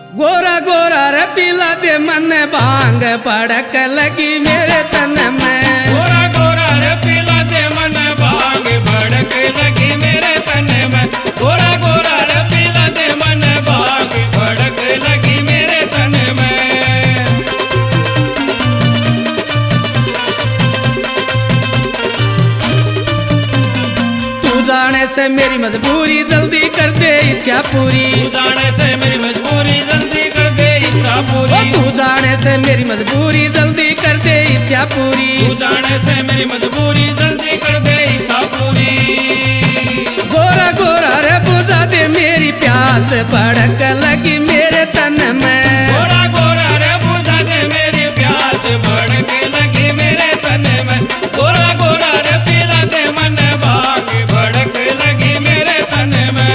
गोरा गोरा रे पीला दे मन भांग पड़क लगी मेरे तन में। गोरा गोरा रे पीला दे मन भांग भड़क लगी मेरे तन में। गोरा गोरा रे पीला दे मन भांग भड़क लगी मेरे तन में। तू जाने से मेरी मजबूरी जल्दी कर दे इच्छा पूरी। तू जाने से मेरी मजबूरी जल्दी कर दे इच्छा पूरी। तू जाने से मेरी मजबूरी जल्दी कर दे इच्छा पूरी। तू जाने से मेरी मजबूरी जल्दी कर दे इच्छा पूरी। गोरा गोरा रे बुझा दे मेरी प्यास भड़क लगी मेरे तन में। गोरा गोरा रे बुझा दे मेरी प्यास भड़क लगी मेरे तन में। गोरा गोरा रे पीला दे मन भाग भड़क लगी मेरे तन में।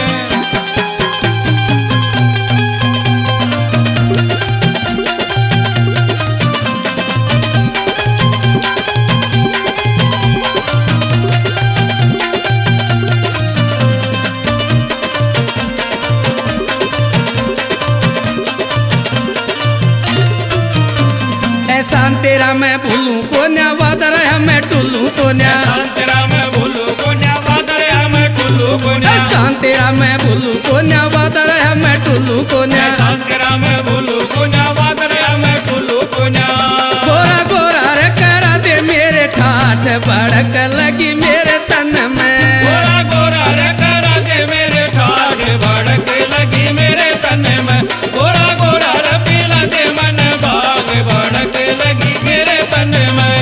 एहसान तेरा मैं भूलूं को न्या वादर है मैं टुल्लू तो न्या। एहसान तेरा मैं भूलूं को न्या वादर है मैं टुल्लू को न्या। एहसान तेरा मैं भूलूं को न्या वादर है मैं टुल्लू को न्या। एहसान तेरा मैं भूलूं को न्या वादर है मैं टुल्लू को न्या। गोरा गोरा रे करा दे मेरे ठाठ भड़क लगी मेरे तन में। गोरा गोरा रे करा दे मेरे ठाठ भड़क लगी मेरे तन में। गोरा गोरा रे पीला दे मन भाग भड़क लगी मेरे तन में।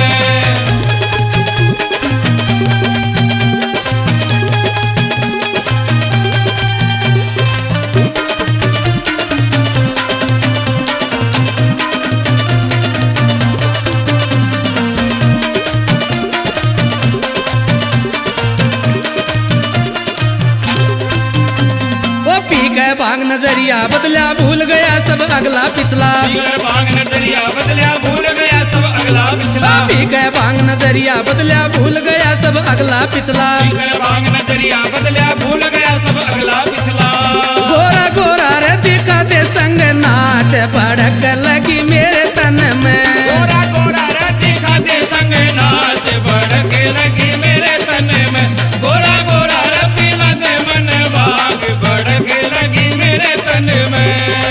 वो पी गए भांग नजरिया बदला भूल गया सब अगला पिछला। पीकर भांग नजरिया बदलिया भूल गया सब अगला पिछला। पी गए भांग नजरिया बदला भूल गया सब अगला पिछला। पीकर भांग नजरिया बदलिया भूल गया सब अगला पिछला। गोरा गोरा रे दिखा दे संग नाच भड़क लगी मेरे तन में। गोरा गोरा रे दिखा दे संग नाच भड़क लगी मेरे तन में। गोरा गोरा रे पीला दे मन भाग भड़क लगी मेरे तन में।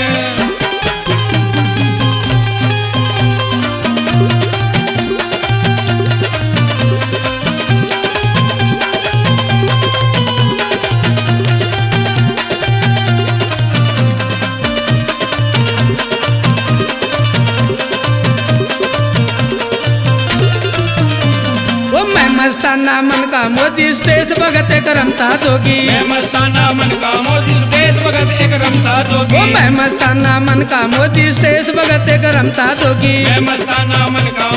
वो मैं मस्ताना मन का मोती देश भगत एक रमता जोगी। मैं मस्ताना मन का मोदी देश भगत एक रमता जोगी। वो मैं मस्ताना मन का मोती देश भगत एक रमता जोगी। मैं मस्ताना मन का